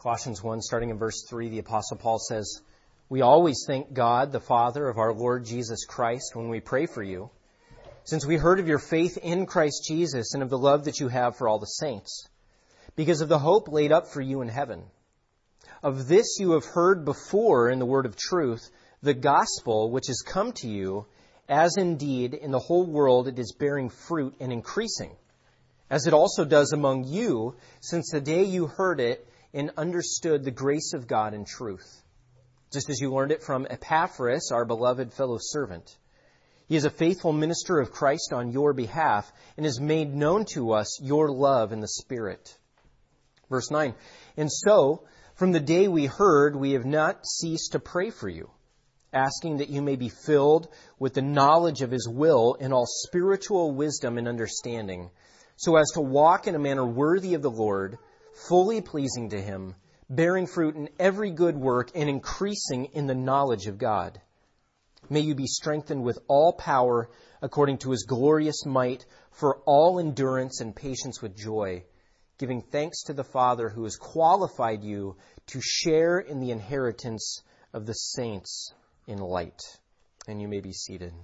Colossians 1, starting in verse 3, the Apostle Paul says, "We always thank God, the Father of our Lord Jesus Christ, when we pray for you, since we heard of your faith in Christ Jesus and of the love that you have for all the saints, because of the hope laid up for you in heaven. Of this you have heard before in the word of truth, the gospel which has come to you, as indeed in the whole world it is bearing fruit and increasing, as it also does among you, since the day you heard it and understood the grace of God in truth, just as you learned it from Epaphras, our beloved fellow servant. He is a faithful minister of Christ on your behalf and has made known to us your love in the Spirit." Verse 9, "And so, from the day we heard, we have not ceased to pray for you, asking that you may be filled with the knowledge of His will in all spiritual wisdom and understanding, so as to walk in a manner worthy of the Lord, fully pleasing to Him, bearing fruit in every good work and increasing in the knowledge of God. May you be strengthened with all power according to His glorious might for all endurance and patience with joy, giving thanks to the Father who has qualified you to share in the inheritance of the saints in light." And you may be seated.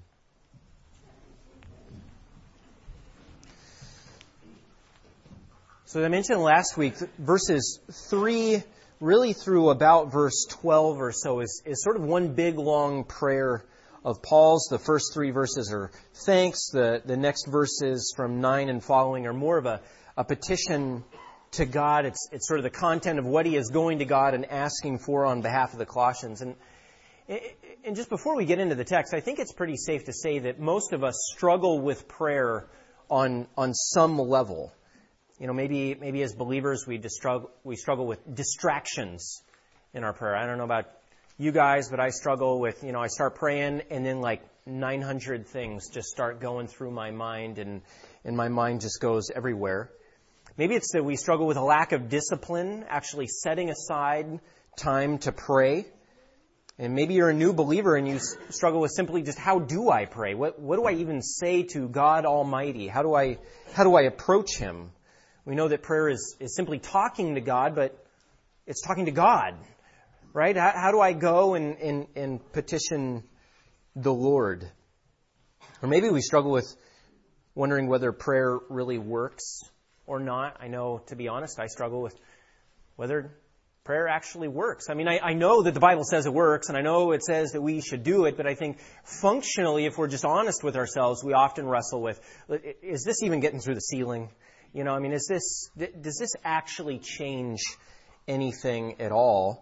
So as I mentioned last week, verses 3 really through about verse 12 or so is sort of one big long prayer of Paul's. The first 3 verses are thanks. The next verses from 9 and following are more of a petition to God. It's sort of the content of what he is going to God and asking for on behalf of the Colossians. And just before we get into the text, I think it's pretty safe to say that most of us struggle with prayer on some level. You know, maybe as believers we struggle with distractions in our prayer. I don't know about you guys, but I struggle with, I start praying and then like 900 things just start going through my mind and my mind just goes everywhere. Maybe it's that we struggle with a lack of discipline, actually setting aside time to pray. And maybe you're a new believer and you struggle with simply just how do I pray? What do I even say to God Almighty? How do I approach Him? We know that prayer is simply talking to God, but it's talking to God, right? How do I go and petition the Lord? Or maybe we struggle with wondering whether prayer really works or not. I know, to be honest, I struggle with whether prayer actually works. I mean, I know that the Bible says it works, and I know it says that we should do it, but I think functionally, if we're just honest with ourselves, we often wrestle with, is this even getting through the ceiling? Does this actually change anything at all?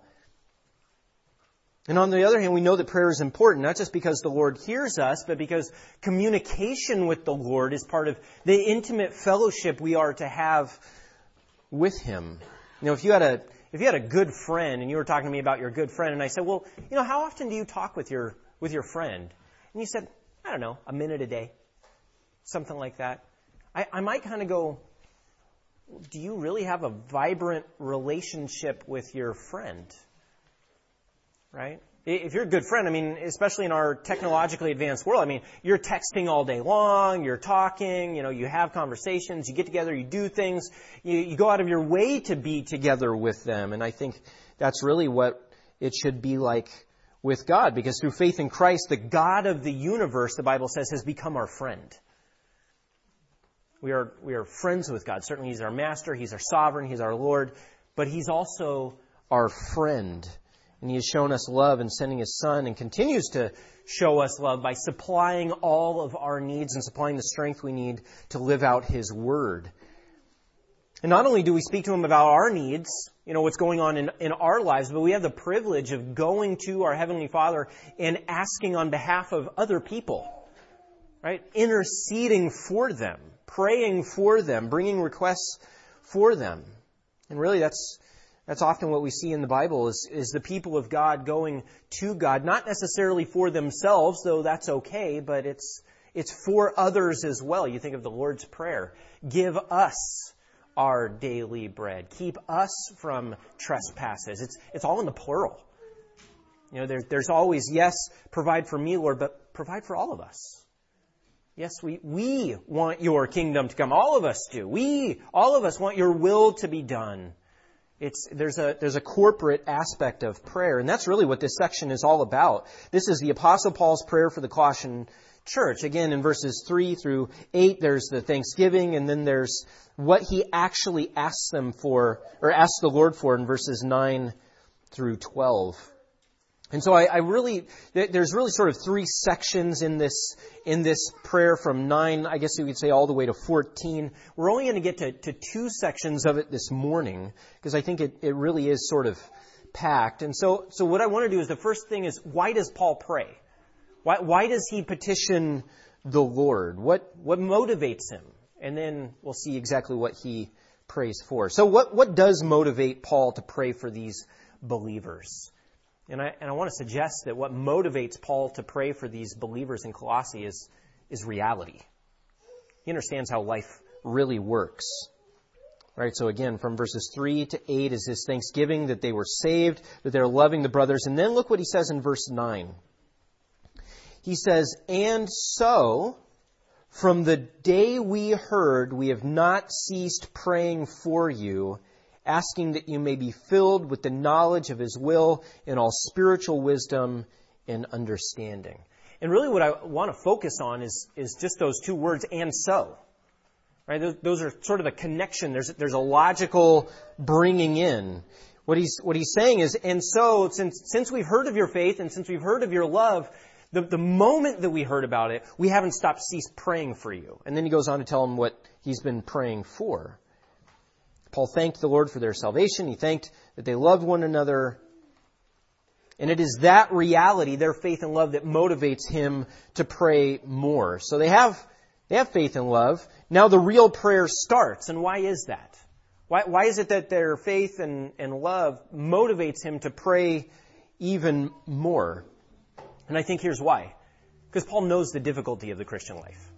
And on the other hand, we know that prayer is important, not just because the Lord hears us, but because communication with the Lord is part of the intimate fellowship we are to have with Him. If you had a good friend and you were talking to me about your good friend, and I said, well, how often do you talk with your friend? And you said, I don't know, a minute a day, something like that. I might kind of go, do you really have a vibrant relationship with your friend? Right? If you're a good friend, especially in our technologically advanced world, you're texting all day long, you're talking, you have conversations, you get together, you do things, you go out of your way to be together with them. And I think that's really what it should be like with God, because through faith in Christ, the God of the universe, the Bible says, has become our friend. We are friends with God. Certainly He's our master, He's our sovereign, He's our Lord, but He's also our friend. And He has shown us love in sending His Son and continues to show us love by supplying all of our needs and supplying the strength we need to live out His Word. And not only do we speak to Him about our needs, what's going on in our lives, but we have the privilege of going to our Heavenly Father and asking on behalf of other people, right? Interceding for them, praying for them, bringing requests for them. And really that's often what we see in the Bible is the people of God going to God, not necessarily for themselves, though that's okay, but it's for others as well. You think of the Lord's Prayer. Give us our daily bread. Keep us from trespasses. It's all in the plural. There's always, yes, provide for me, Lord, but provide for all of us. Yes, we want your kingdom to come. All of us do. All of us want your will to be done There's a corporate aspect of prayer, and that's really what this section is all about. This is the Apostle Paul's prayer for the Colossian church. Again, in verses 3 through 8, there's the thanksgiving, and then there's what he actually asks them for, or asks the Lord for in verses 9 through 12. And so there's really sort of three sections in this prayer from 9, I guess you could say, all the way to 14. We're only going to get to two sections of it this morning, because I think it really is sort of packed. And so what I want to do is, the first thing is, why does Paul pray? Why does he petition the Lord? What motivates him? And then we'll see exactly what he prays for. So what does motivate Paul to pray for these believers? And I want to suggest that what motivates Paul to pray for these believers in Colossae is reality. He understands how life really works. Right, so again, from verses 3 to 8 is his thanksgiving that they were saved, that they're loving the brothers. And then look what he says in verse 9. He says, "And so, from the day we heard, we have not ceased praying for you, asking that you may be filled with the knowledge of His will in all spiritual wisdom and understanding." And really what I want to focus on is just those two words, "and so." Right? Those are sort of a connection. There's a logical bringing in. What he's saying is, and so, since we've heard of your faith and since we've heard of your love, the moment that we heard about it, we haven't ceased praying for you. And then he goes on to tell them what he's been praying for. Paul thanked the Lord for their salvation. He thanked that they loved one another. And it is that reality, their faith and love, that motivates him to pray more. So they have faith and love. Now the real prayer starts. And why is that? Why is it that their faith and love motivates him to pray even more? And I think here's why. Because Paul knows the difficulty of the Christian life.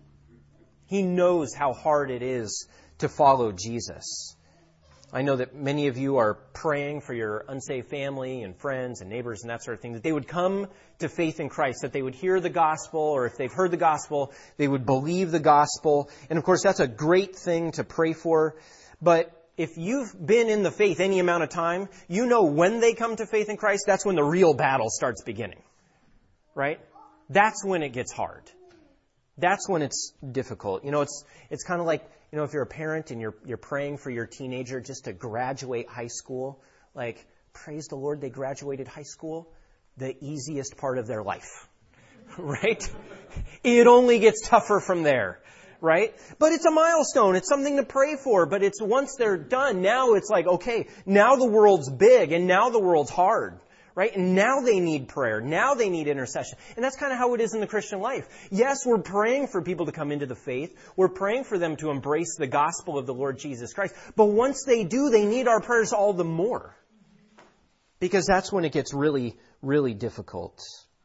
He knows how hard it is to follow Jesus. I know that many of you are praying for your unsaved family and friends and neighbors and that sort of thing, that they would come to faith in Christ, that they would hear the gospel, or if they've heard the gospel, they would believe the gospel. And of course, that's a great thing to pray for. But if you've been in the faith any amount of time, you know when they come to faith in Christ, that's when the real battle starts beginning. Right? That's when it gets hard. That's when it's difficult. It's kind of like, if you're a parent and you're praying for your teenager just to graduate high school, like, praise the Lord, they graduated high school, the easiest part of their life. Right? It only gets tougher from there. Right? But it's a milestone. It's something to pray for. But it's once they're done, now it's like, okay, now the world's big and now the world's hard. Right? And now they need prayer. Now they need intercession. And that's kind of how it is in the Christian life. Yes, we're praying for people to come into the faith. We're praying for them to embrace the gospel of the Lord Jesus Christ. But once they do, they need our prayers all the more. Because that's when it gets really, really difficult.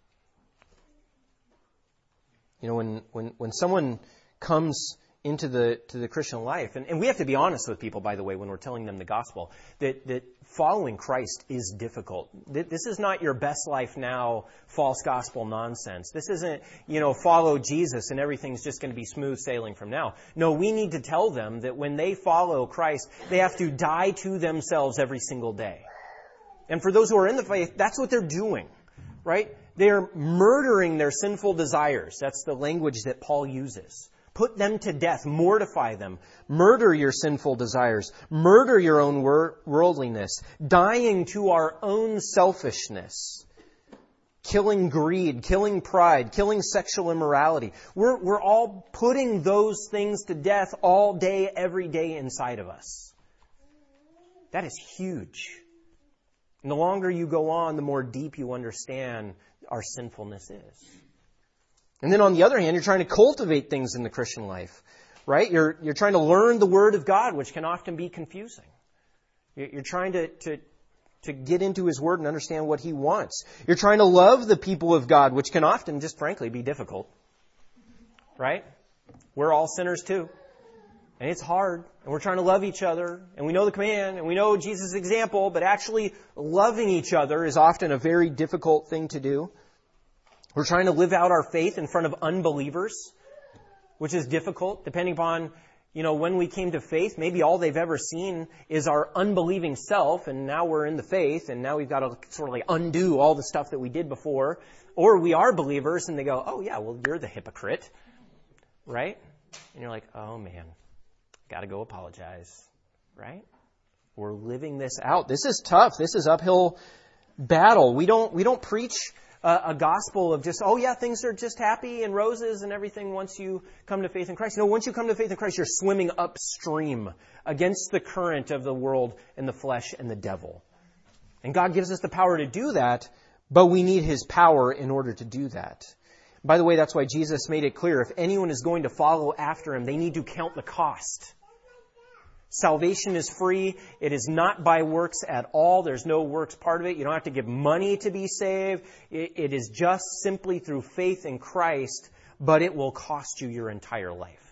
When someone comes into the Christian life, and we have to be honest with people, by the way, when we're telling them the gospel, that following Christ is difficult. This is not your best life now, false gospel nonsense. This isn't, follow Jesus and everything's just going to be smooth sailing from now. No, we need to tell them that when they follow Christ, they have to die to themselves every single day. And for those who are in the faith, that's what they're doing, right? They're murdering their sinful desires. That's the language that Paul uses. Put them to death. Mortify them. Murder your sinful desires. Murder your own worldliness. Dying to our own selfishness. Killing greed. Killing pride. Killing sexual immorality. We're all putting those things to death all day, every day inside of us. That is huge. And the longer you go on, the more deep you understand our sinfulness is. And then on the other hand, you're trying to cultivate things in the Christian life, right? You're trying to learn the Word of God, which can often be confusing. You're trying to get into His Word and understand what He wants. You're trying to love the people of God, which can often, just frankly, be difficult, right? We're all sinners too. And it's hard. And we're trying to love each other. And we know the command. And we know Jesus' example. But actually loving each other is often a very difficult thing to do. We're trying to live out our faith in front of unbelievers, which is difficult, depending upon, When we came to faith, maybe all they've ever seen is our unbelieving self, and now we're in the faith, and now we've got to sort of like undo all the stuff that we did before. Or we are believers, and they go, oh yeah, well, you're the hypocrite, right? And you're like, oh man, got to go apologize, right? We're living this out. This is tough. This is uphill battle. We don't preach a gospel of just, oh yeah, things are just happy and roses and everything once you come to faith in Christ. No, once you come to faith in Christ, you're swimming upstream against the current of the world and the flesh and the devil. And God gives us the power to do that, but we need His power in order to do that. By the way, that's why Jesus made it clear, if anyone is going to follow after Him, they need to count the cost. Salvation is free. It is not by works at all. There's no works part of it. You don't have to give money to be saved. It is just simply through faith in Christ, but it will cost you your entire life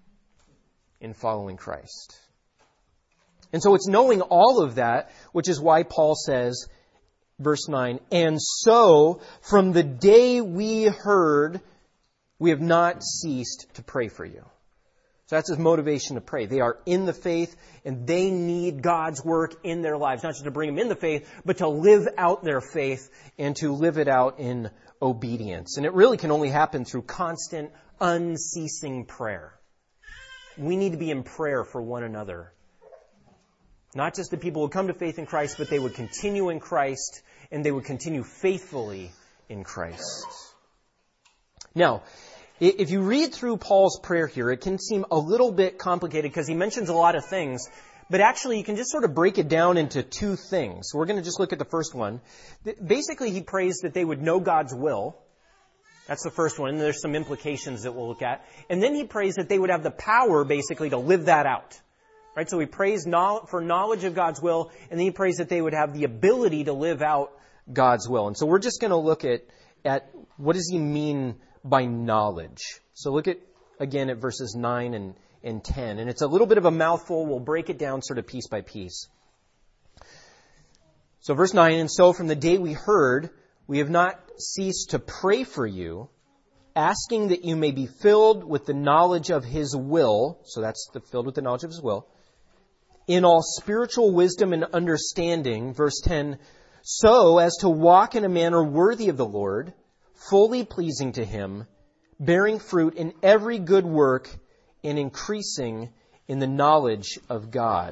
in following Christ. And so it's knowing all of that, which is why Paul says, verse 9, and so from the day we heard, we have not ceased to pray for you. So that's his motivation to pray. They are in the faith, and they need God's work in their lives, not just to bring them in the faith, but to live out their faith and to live it out in obedience. And it really can only happen through constant, unceasing prayer. We need to be in prayer for one another. Not just the people who come to faith in Christ, but they would continue in Christ, and they would continue faithfully in Christ. Now, if you read through Paul's prayer here, it can seem a little bit complicated because he mentions a lot of things, but actually you can just sort of break it down into two things. So we're going to just look at the first one. Basically, he prays that they would know God's will. That's the first one, and there's some implications that we'll look at. And then he prays that they would have the power, basically, to live that out. Right? So he prays for knowledge of God's will, and then he prays that they would have the ability to live out God's will. And so we're just going to look at what does he mean by knowledge. So look again at verses 9 and 10. And it's a little bit of a mouthful. We'll break it down sort of piece by piece. So verse 9, and so from the day we heard, we have not ceased to pray for you, asking that you may be filled with the knowledge of His will. So that's filled with the knowledge of His will. In all spiritual wisdom and understanding, verse 10, so as to walk in a manner worthy of the Lord, fully pleasing to Him, bearing fruit in every good work and increasing in the knowledge of God.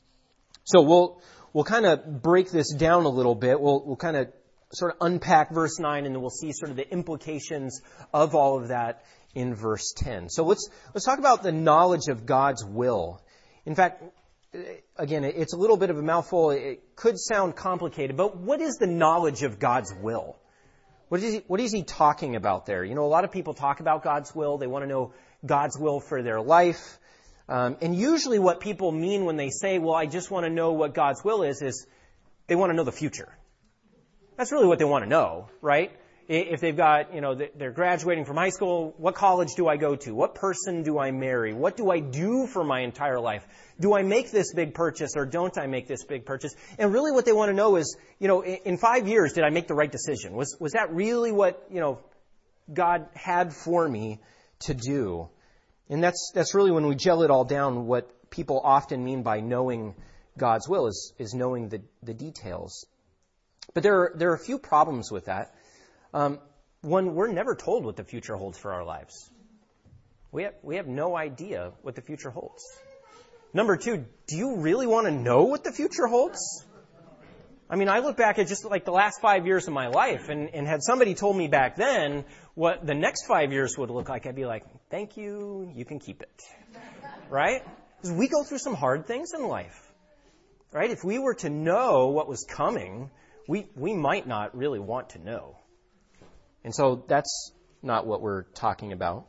So we'll kind of break this down a little bit. We'll kind of sort of unpack verse 9, and then we'll see sort of the implications of all of that in verse 10. So let's talk about the knowledge of God's will. In fact, again, it's a little bit of a mouthful. It could sound complicated, but what is the knowledge of God's will? What is he talking about there? A lot of people talk about God's will. They want to know God's will for their life. And usually what people mean when they say, well, I just want to know what God's will is they want to know the future. That's really what they want to know, right? If they've got, they're graduating from high school, what college do I go to? What person do I marry? What do I do for my entire life? Do I make this big purchase or don't I make this big purchase? And really what they want to know is, in 5 years, did I make the right decision? Was that really what, God had for me to do? And that's really when we gel it all down, what people often mean by knowing God's will is knowing the details. But there are a few problems with that. One, we're never told what the future holds for our lives. We have no idea what the future holds. Number two, do you really want to know what the future holds? I mean, I look back at just like the last 5 years of my life, and had somebody told me back then what the next 5 years would look like, I'd be like, thank you, you can keep it. Right? Because we go through some hard things in life. Right? If we were to know what was coming, we might not really want to know. And so that's not what we're talking about.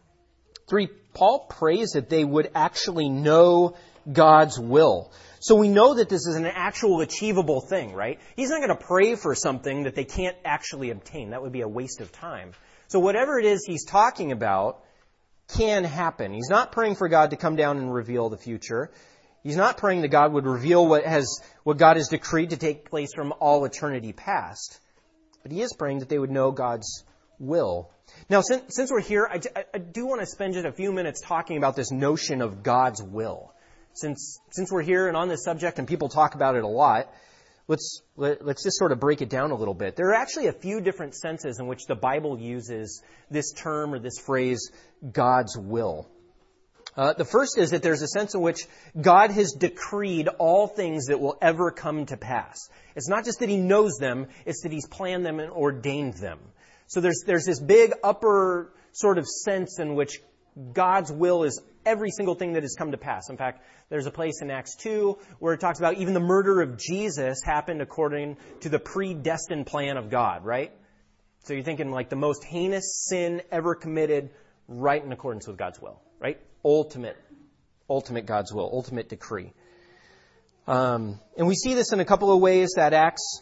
3, Paul prays that they would actually know God's will. So we know that this is an actual achievable thing, right? He's not going to pray for something that they can't actually obtain. That would be a waste of time. So whatever it is he's talking about can happen. He's not praying for God to come down and reveal the future. He's not praying that God would reveal what God has decreed to take place from all eternity past. But he is praying that they would know God's will. Now, since we're here, I do want to spend just a few minutes talking about this notion of God's will. Since we're here and on this subject and people talk about it a lot, let's just sort of break it down a little bit. There are actually a few different senses in which the Bible uses this term or this phrase, God's will. The first is that there's a sense in which God has decreed all things that will ever come to pass. It's not just that He knows them, it's that He's planned them and ordained them. So there's this big upper sort of sense in which God's will is every single thing that has come to pass. In fact, there's a place in Acts 2 where it talks about even the murder of Jesus happened according to the predestined plan of God, right? So you're thinking like the most heinous sin ever committed, right in accordance with God's will, right? Ultimate God's will, ultimate decree. And we see this in a couple of ways. That Acts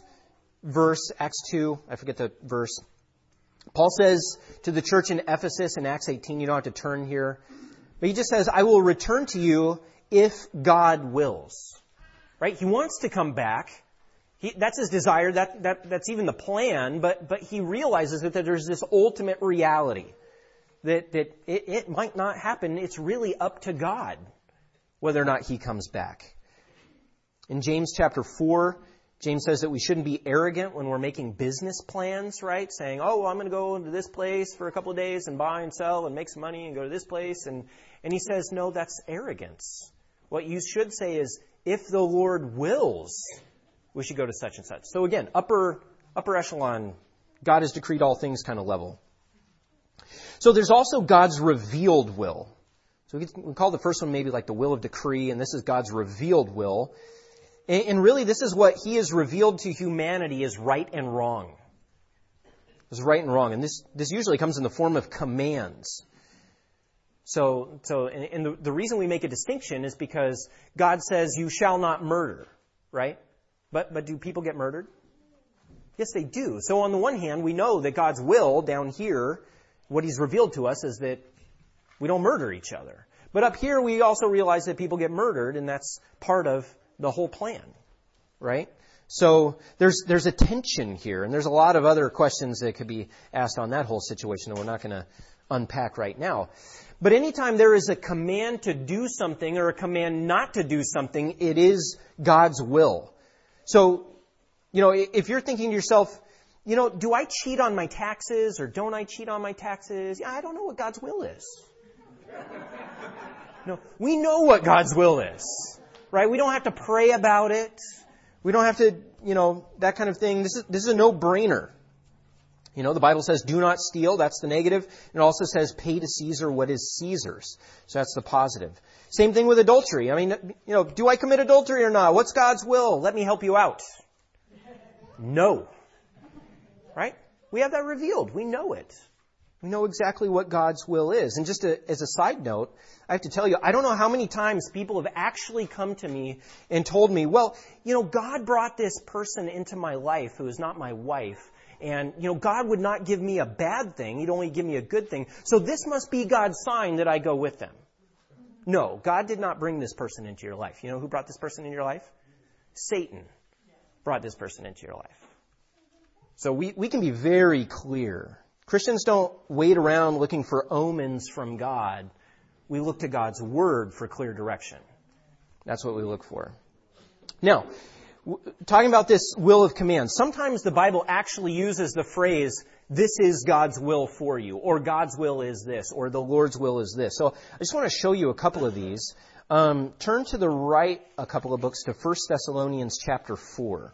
2, I forget the verse. Paul says to the church in Ephesus in Acts 18, you don't have to turn here, but he just says, I will return to you if God wills. Right? He wants to come back. That's his desire. That's even the plan, but he realizes that there's this ultimate reality. That it might not happen. It's really up to God whether or not He comes back. In James chapter 4, James says that we shouldn't be arrogant when we're making business plans, right? Saying, oh, well, I'm going to go to this place for a couple of days and buy and sell and make some money and go to this place. And he says, no, that's arrogance. What you should say is, if the Lord wills, we should go to such and such. So again, upper echelon, God has decreed all things kind of level. So there's also God's revealed will. So we call the first one maybe like the will of decree, and this is God's revealed will. And really, this is what He has revealed to humanity as right and wrong. As right and wrong. And this usually comes in the form of commands. So the reason we make a distinction is because God says, you shall not murder, right? But do people get murdered? Yes, they do. So on the one hand, we know that God's will down here, what He's revealed to us is that we don't murder each other. But up here, we also realize that people get murdered, and that's part of the whole plan, right? So there's a tension here, and there's a lot of other questions that could be asked on that whole situation that we're not going to unpack right now. But anytime there is a command to do something or a command not to do something, it is God's will. So, if you're thinking to yourself, do I cheat on my taxes or don't I cheat on my taxes? Yeah, I don't know what God's will is. No, we know what God's will is, right? We don't have to pray about it. We don't have to, that kind of thing. This is a no-brainer. The Bible says, do not steal. That's the negative. It also says, pay to Caesar what is Caesar's. So that's the positive. Same thing with adultery. Do I commit adultery or not? What's God's will? Let me help you out. No. Right? We have that revealed. We know it. We know exactly what God's will is. And just as a side note, I have to tell you, I don't know how many times people have actually come to me and told me, well, God brought this person into my life who is not my wife. And, God would not give me a bad thing. He'd only give me a good thing. So this must be God's sign that I go with them. No, God did not bring this person into your life. You know who brought this person into your life? Satan brought this person into your life. So we can be very clear. Christians don't wait around looking for omens from God. We look to God's Word for clear direction. That's what we look for. Now, talking about this will of command, sometimes the Bible actually uses the phrase, this is God's will for you, or God's will is this, or the Lord's will is this. So I just want to show you a couple of these. Turn to the right a couple of books to 1 Thessalonians chapter 4.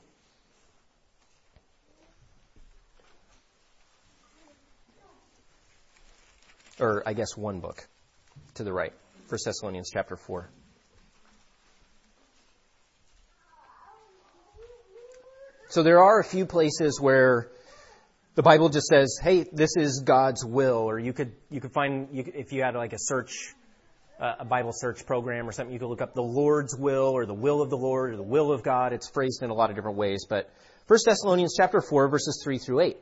Or I guess one book to the right, 1 Thessalonians chapter 4. So there are a few places where the Bible just says, hey, this is God's will. Or you could find, if you had like a Bible search program or something, you could look up the Lord's will or the will of the Lord or the will of God. It's phrased in a lot of different ways. But 1 Thessalonians chapter 4, verses 3 through 8.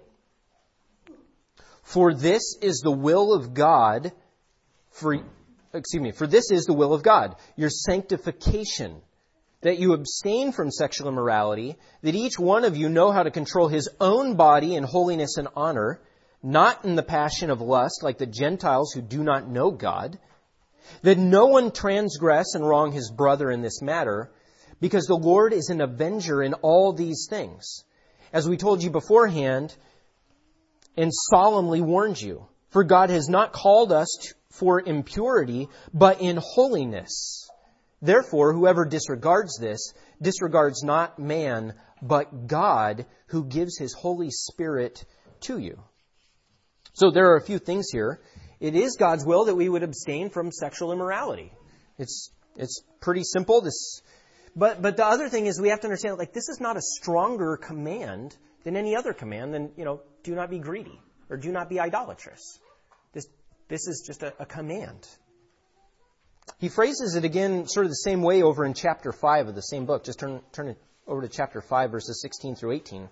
For this is the will of God, for this is the will of God, your sanctification, that you abstain from sexual immorality, that each one of you know how to control his own body in holiness and honor, not in the passion of lust like the Gentiles who do not know God, that no one transgress and wrong his brother in this matter, because the Lord is an avenger in all these things, as we told you beforehand and solemnly warned you. For God has not called us for impurity, but in holiness. Therefore, whoever disregards this, disregards not man, but God, who gives His Holy Spirit to you. So there are a few things here. It is God's will that we would abstain from sexual immorality. It's pretty simple. But the other thing is we have to understand, this is not a stronger command than any other command than, do not be greedy or do not be idolatrous. This is just a command. He phrases it again sort of the same way over in chapter 5 of the same book. Just turn it over to chapter 5, verses 16 through 18.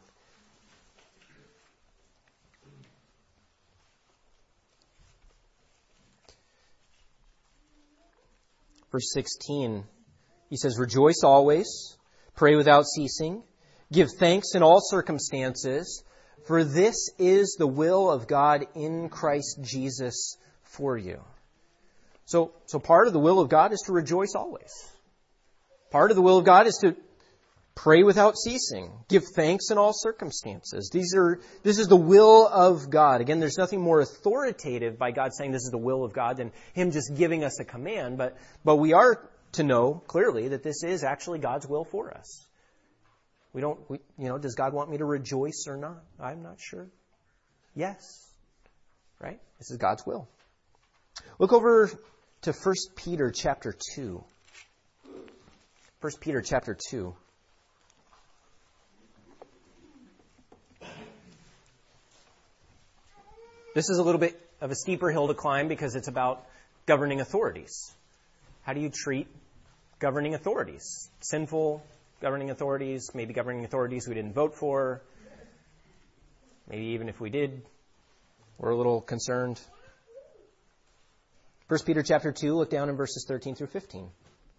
Verse 16, he says, "Rejoice always, pray without ceasing, give thanks in all circumstances, for this is the will of God in Christ Jesus for you." So part of the will of God is to rejoice always. Part of the will of God is to pray without ceasing, give thanks in all circumstances. This is the will of God. Again, there's nothing more authoritative by God saying this is the will of God than Him just giving us a command. But we are to know clearly that this is actually God's will for us. Does God want me to rejoice or not? I'm not sure. Yes. Right? This is God's will. Look over to 1 Peter chapter 2. 1 Peter chapter 2. This is a little bit of a steeper hill to climb because it's about governing authorities. How do you treat governing authorities? Sinful governing authorities, maybe governing authorities we didn't vote for. Maybe even if we did, we're a little concerned. 1 Peter chapter 2, look down in verses 13 through 15.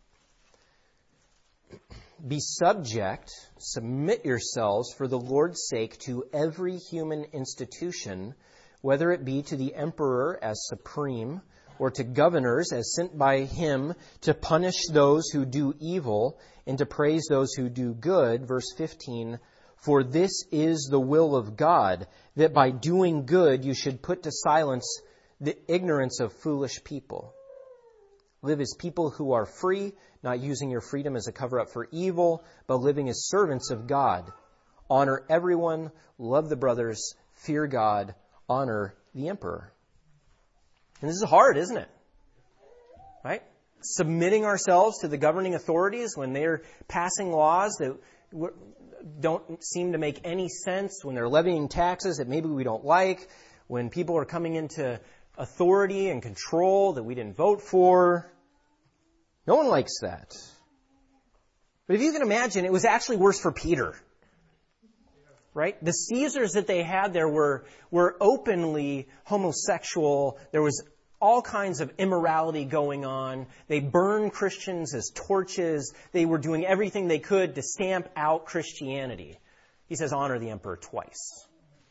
"Be subject, submit yourselves for the Lord's sake to every human institution, whether it be to the emperor as supreme, or to governors as sent by him to punish those who do evil and to praise those who do good." Verse 15, "For this is the will of God, that by doing good you should put to silence the ignorance of foolish people. Live as people who are free, not using your freedom as a cover-up for evil, but living as servants of God. Honor everyone, love the brothers, fear God, honor the emperor." And this is hard, isn't it? Right? Submitting ourselves to the governing authorities when they're passing laws that don't seem to make any sense, when they're levying taxes that maybe we don't like, when people are coming into authority and control that we didn't vote for. No one likes that. But if you can imagine, it was actually worse for Peter. Right? The Caesars that they had there were openly homosexual. There was all kinds of immorality going on. They burned Christians as torches. They were doing everything they could to stamp out Christianity. He says, honor the emperor twice.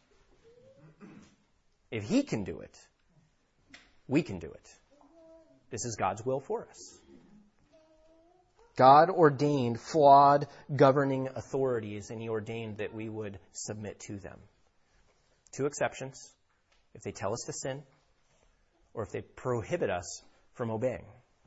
If he can do it, we can do it. This is God's will for us. God ordained flawed governing authorities, and He ordained that we would submit to them. Two exceptions: if they tell us to sin, or if they prohibit us from obeying.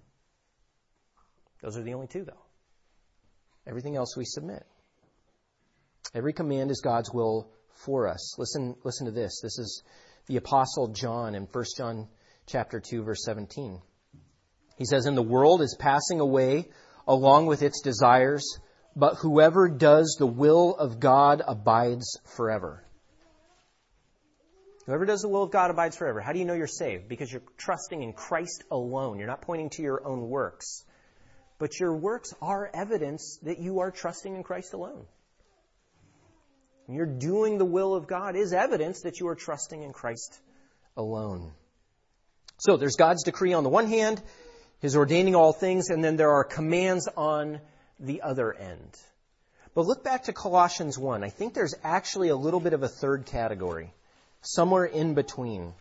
Those are the only two, though. Everything else we submit. Every command is God's will for us. Listen to this. This is the Apostle John in 1 John chapter 2, verse 17. He says, "And the world is passing away along with its desires, but whoever does the will of God abides forever." Whoever does the will of God abides forever. How do you know you're saved? Because you're trusting in Christ alone. You're not pointing to your own works. But your works are evidence that you are trusting in Christ alone. And you're doing the will of God is evidence that you are trusting in Christ alone. So there's God's decree on the one hand, His ordaining all things, and then there are commands on the other end. But look back to Colossians 1. I think there's actually a little bit of a third category. somewhere in between.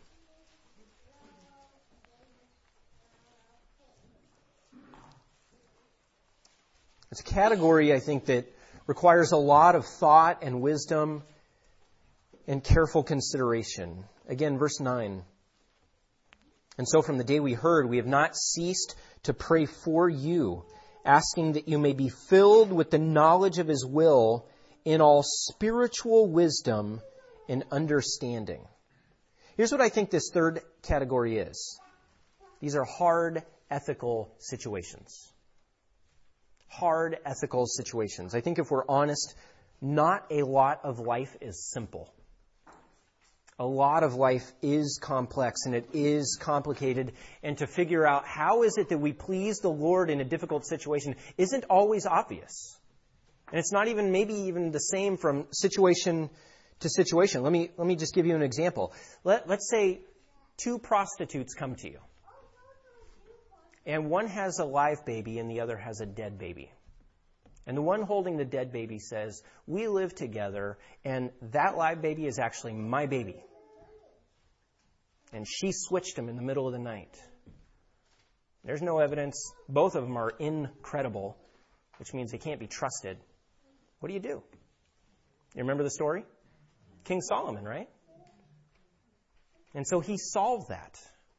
It's a category, I think, that requires a lot of thought and wisdom and careful consideration. Again, verse 9. And so from the day we heard, we have not ceased to pray for you, asking that you may be filled with the knowledge of His will in all spiritual wisdom and understanding. Here's what I think this third category is. These are hard ethical situations. Hard ethical situations. I think if we're honest, not a lot of life is simple. A lot of life is complex and it is complicated. And to figure out how is it that we please the Lord in a difficult situation isn't always obvious. And it's not even maybe even the same from situation to situation. Let me just give you an example. Let's say two prostitutes come to you. And one has a live baby and the other has a dead baby. And the one holding the dead baby says, we live together and that live baby is actually my baby. And she switched him in the middle of the night. There's no evidence. Both of them are incredible, which means they can't be trusted. What do? You remember the story? King Solomon, right? And so he solved that.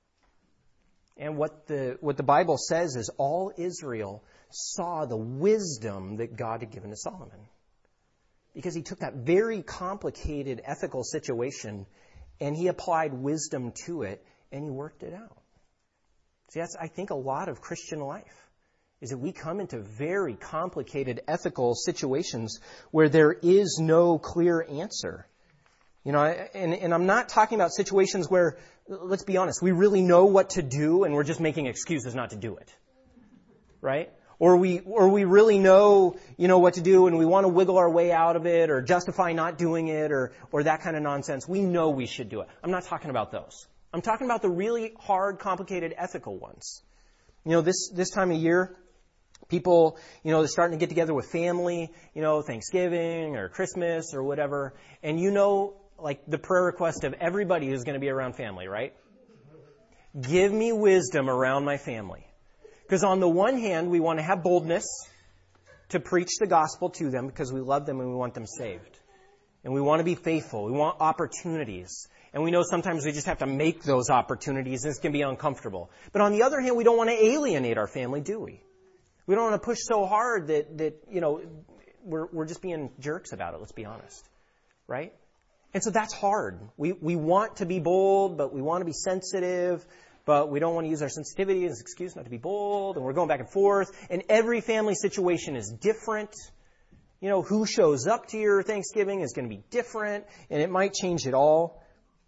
And what the Bible says is all Israel saw the wisdom that God had given to Solomon. Because he took that very complicated ethical situation and he applied wisdom to it and he worked it out. See, that's, I think, a lot of Christian life, is that we come into very complicated ethical situations where there is no clear answer. You know, and I'm not talking about situations where, let's be honest, we really know what to do and we're just making excuses not to do it. Right? Or we really know, what to do and we want to wiggle our way out of it or justify not doing it or that kind of nonsense. We know we should do it. I'm not talking about those. I'm talking about the really hard, complicated ethical ones. This time of year, people, they're starting to get together with family, Thanksgiving or Christmas or whatever. And like the prayer request of everybody who's going to be around family, right? Give me wisdom around my family. Because on the one hand, we want to have boldness to preach the gospel to them because we love them and we want them saved. And we want to be faithful. We want opportunities. And we know sometimes we just have to make those opportunities and it's going to be uncomfortable. But on the other hand, we don't want to alienate our family, do we? We don't want to push so hard that we're just being jerks about it, let's be honest. Right? And so that's hard. We want to be bold, but we want to be sensitive. But we don't want to use our sensitivity as an excuse not to be bold, and we're going back and forth. And every family situation is different. Who shows up to your Thanksgiving is going to be different, and it might change it all.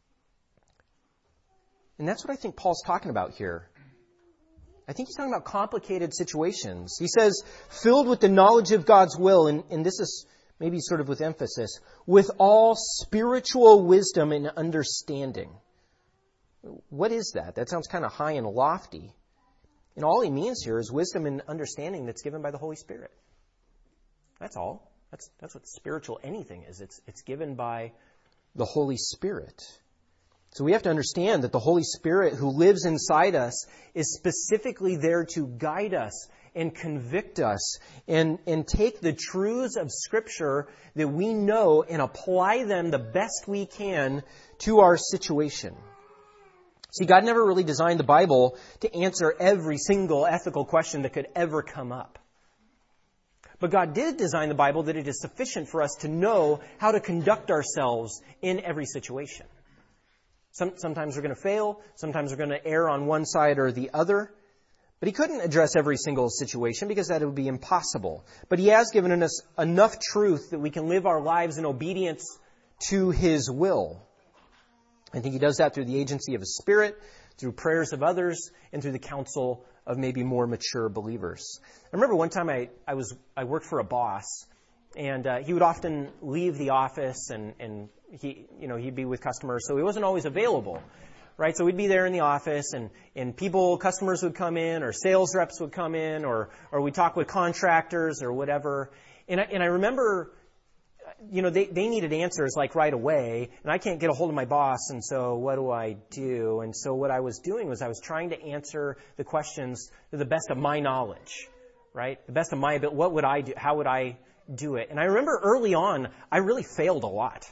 And that's what I think Paul's talking about here. I think he's talking about complicated situations. He says, filled with the knowledge of God's will, and this is maybe sort of with emphasis, with all spiritual wisdom and understanding. What is that? That sounds kind of high and lofty. And all he means here is wisdom and understanding that's given by the Holy Spirit. That's all. That's what spiritual anything is. It's given by the Holy Spirit. So we have to understand that the Holy Spirit who lives inside us is specifically there to guide us and convict us and take the truths of Scripture that we know and apply them the best we can to our situation. See, God never really designed the Bible to answer every single ethical question that could ever come up. But God did design the Bible that it is sufficient for us to know how to conduct ourselves in every situation. Sometimes we're going to fail. Sometimes we're going to err on one side or the other. But He couldn't address every single situation because that would be impossible. But He has given us enough truth that we can live our lives in obedience to His will. I think He does that through the agency of His Spirit, through prayers of others, and through the counsel of maybe more mature believers. I remember one time I worked for a boss, and he would often leave the office, and he'd be with customers, so he wasn't always available, right? So we'd be there in the office, and customers would come in, or sales reps would come in, or we'd talk with contractors or whatever. And I remember they needed answers like right away, and I can't get a hold of my boss, and so what do I do? And so what I was doing was I was trying to answer the questions to the best of my knowledge, right? The best of my ability. What would I do? How would I do it? And I remember early on, I really failed a lot.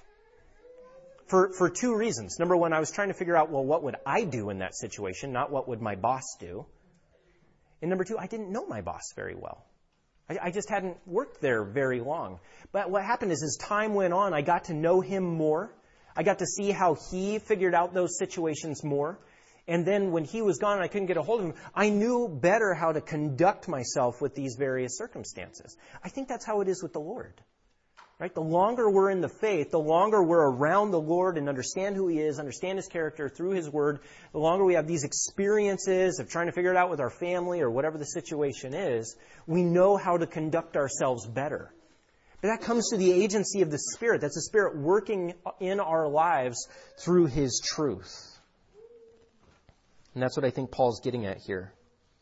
For two reasons. Number one, I was trying to figure out, well, what would I do in that situation, not what would my boss do. And number two, I didn't know my boss very well. I just hadn't worked there very long. But what happened is, as time went on, I got to know him more. I got to see how he figured out those situations more. And then when he was gone and I couldn't get a hold of him, I knew better how to conduct myself with these various circumstances. I think that's how it is with the Lord. Right? The longer we're in the faith, the longer we're around the Lord and understand who He is, understand His character through His Word, the longer we have these experiences of trying to figure it out with our family or whatever the situation is, we know how to conduct ourselves better. But that comes through the agency of the Spirit. That's the Spirit working in our lives through His truth. And that's what I think Paul's getting at here.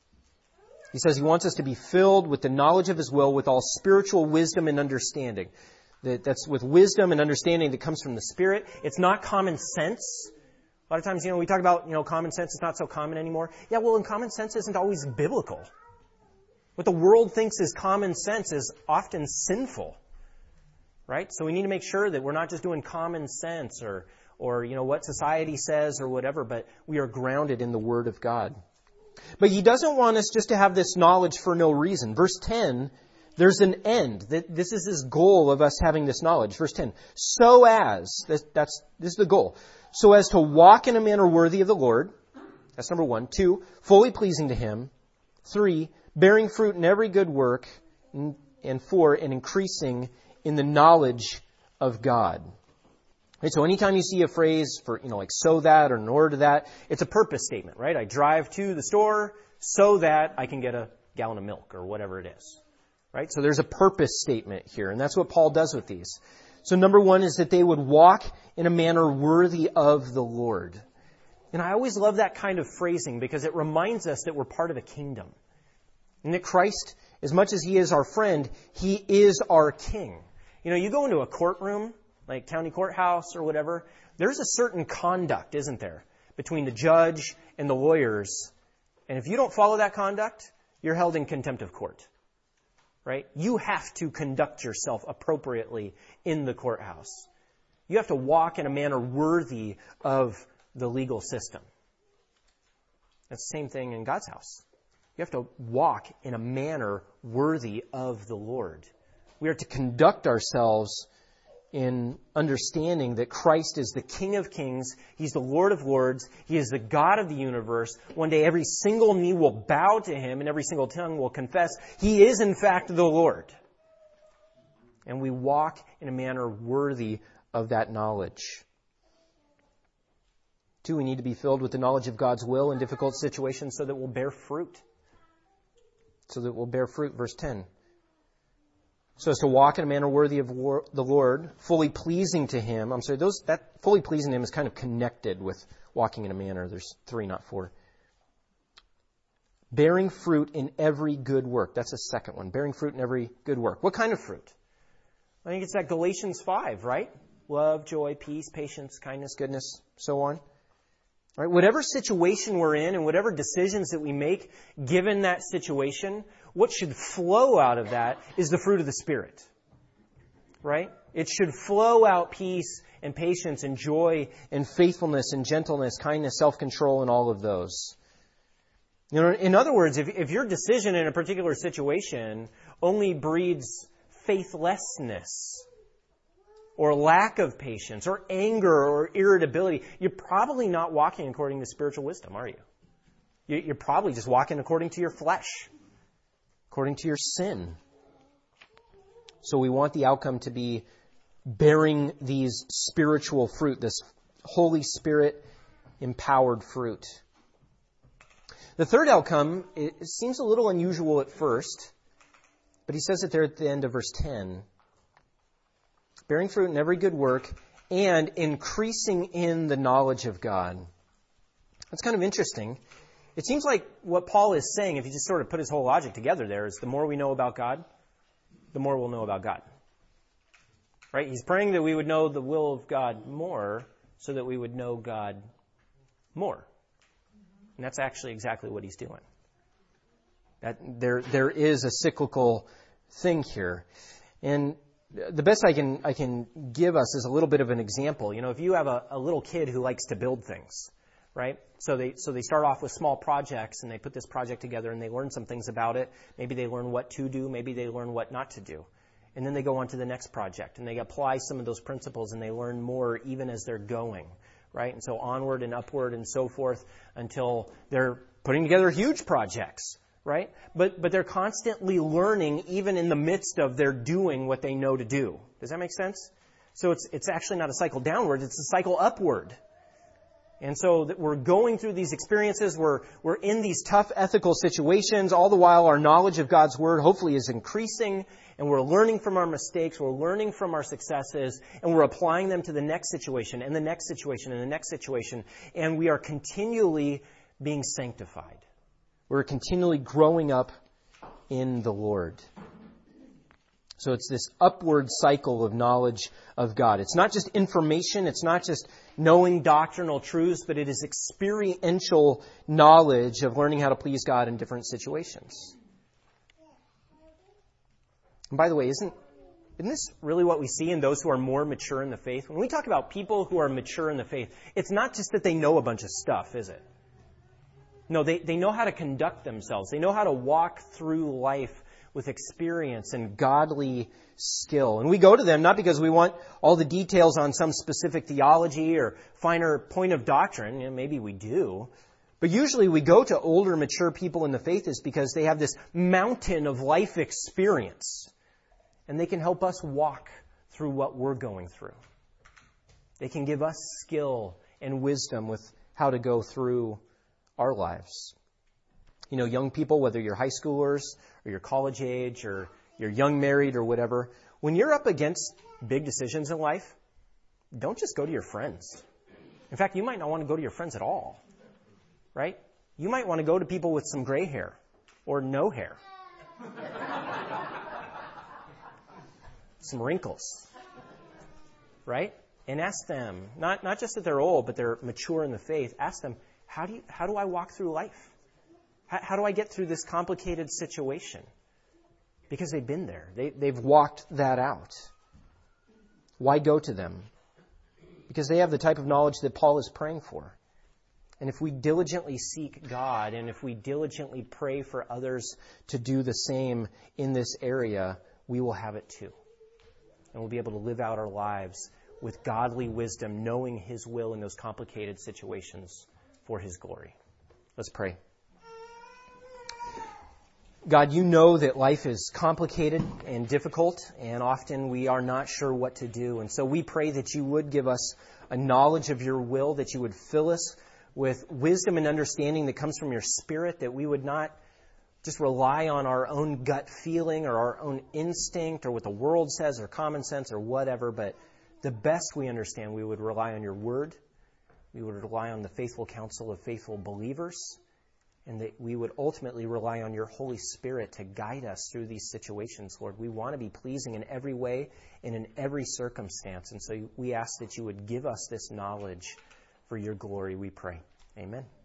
He says he wants us to be filled with the knowledge of His will, with all spiritual wisdom and understanding. That's with wisdom and understanding that comes from the Spirit. It's not common sense. A lot of times, we talk about, common sense is not so common anymore. Yeah, well, and common sense isn't always biblical. What the world thinks is common sense is often sinful. Right? So we need to make sure that we're not just doing common sense or what society says or whatever, but we are grounded in the Word of God. But He doesn't want us just to have this knowledge for no reason. Verse 10, there's an end. This is His goal of us having this knowledge. Verse 10, so as, this is the goal, so as to walk in a manner worthy of the Lord. That's number 1. 2, fully pleasing to Him. 3, bearing fruit in every good work. And 4, and increasing in the knowledge of God. Right, so anytime you see a phrase for, like so that or in order to that, it's a purpose statement, right? I drive to the store so that I can get a gallon of milk or whatever it is. Right? So there's a purpose statement here, and that's what Paul does with these. So number 1 is that they would walk in a manner worthy of the Lord. And I always love that kind of phrasing because it reminds us that we're part of a kingdom. And that Christ, as much as He is our friend, He is our King. You go into a courtroom, like county courthouse or whatever, there's a certain conduct, isn't there, between the judge and the lawyers. And if you don't follow that conduct, you're held in contempt of court. Right? You have to conduct yourself appropriately in the courthouse. You have to walk in a manner worthy of the legal system. That's the same thing in God's house. You have to walk in a manner worthy of the Lord. We are to conduct ourselves in understanding that Christ is the King of Kings. He's the Lord of Lords. He is the God of the universe. One day every single knee will bow to Him and every single tongue will confess He is in fact the Lord. And we walk in a manner worthy of that knowledge. 2, we need to be filled with the knowledge of God's will in difficult situations so that we'll bear fruit. Verse 10. So as to walk in a manner worthy of the Lord, fully pleasing to Him. That fully pleasing to Him is kind of connected with walking in a manner. There's 3, not 4. Bearing fruit in every good work. That's the second one. Bearing fruit in every good work. What kind of fruit? I think it's that Galatians 5, right? Love, joy, peace, patience, kindness, goodness, so on. Right? Whatever situation we're in and whatever decisions that we make given that situation, what should flow out of that is the fruit of the Spirit. Right? It should flow out peace and patience and joy and faithfulness and gentleness, kindness, self-control, and all of those. In other words, if your decision in a particular situation only breeds faithlessness or lack of patience or anger or irritability, you're probably not walking according to spiritual wisdom, are you? You're probably just walking according to your flesh, according to your sin. So we want the outcome to be bearing these spiritual fruit, this Holy Spirit empowered fruit. The third outcome, it seems a little unusual at first, but he says it there at the end of verse 10. Bearing fruit in every good work and increasing in the knowledge of God. That's kind of interesting. It seems like what Paul is saying, if you just sort of put his whole logic together there, is the more we know about God, the more we'll know about God. Right? He's praying that we would know the will of God more so that we would know God more. And that's actually exactly what he's doing. That there is a cyclical thing here. And the best I can give us is a little bit of an example. You know, if you have a little kid who likes to build things, right? So they start off with small projects and they put this project together and they learn some things about it. Maybe they learn what to do, maybe they learn what not to do. And then they go on to the next project and they apply some of those principles and they learn more even as they're going, right? And so onward and upward and so forth until they're putting together huge projects, right? But they're constantly learning even in the midst of their doing what they know to do. Does that make sense? So it's actually not a cycle downward, it's a cycle upward. And so that we're going through these experiences, we're in these tough ethical situations, all the while our knowledge of God's Word hopefully is increasing, and we're learning from our mistakes, we're learning from our successes, and we're applying them to the next situation, and the next situation, and the next situation, and we are continually being sanctified. We're continually growing up in the Lord. So it's this upward cycle of knowledge of God. It's not just information, it's not just knowing doctrinal truths, but it is experiential knowledge of learning how to please God in different situations. And by the way, isn't this really what we see in those who are more mature in the faith? When we talk about people who are mature in the faith, it's not just that they know a bunch of stuff, is it? No, they know how to conduct themselves. They know how to walk through life with experience and godly skill. And we go to them not because we want all the details on some specific theology or finer point of doctrine. You know, maybe we do. But usually we go to older, mature people in the faith is because they have this mountain of life experience. And they can help us walk through what we're going through. They can give us skill and wisdom with how to go through our lives. You know, young people, whether you're high schoolers or you're college age or you're young married or whatever, when you're up against big decisions in life, don't just go to your friends. In fact, you might not want to go to your friends at all, right? You might want to go to people with some gray hair or no hair. Some wrinkles, right? And ask them, not just that they're old, but they're mature in the faith. Ask them, how do I walk through life? How do I get through this complicated situation? Because they've been there. They've walked that out. Why go to them? Because they have the type of knowledge that Paul is praying for. And if we diligently seek God, and if we diligently pray for others to do the same in this area, we will have it too. And we'll be able to live out our lives with godly wisdom, knowing His will in those complicated situations for His glory. Let's pray. God, you know that life is complicated and difficult, and often we are not sure what to do. And so we pray that you would give us a knowledge of your will, that you would fill us with wisdom and understanding that comes from your Spirit, that we would not just rely on our own gut feeling or our own instinct or what the world says or common sense or whatever, but the best we understand, we would rely on your word. We would rely on the faithful counsel of faithful believers, and that we would ultimately rely on your Holy Spirit to guide us through these situations, Lord. We want to be pleasing in every way and in every circumstance, and so we ask that you would give us this knowledge for your glory, we pray. Amen.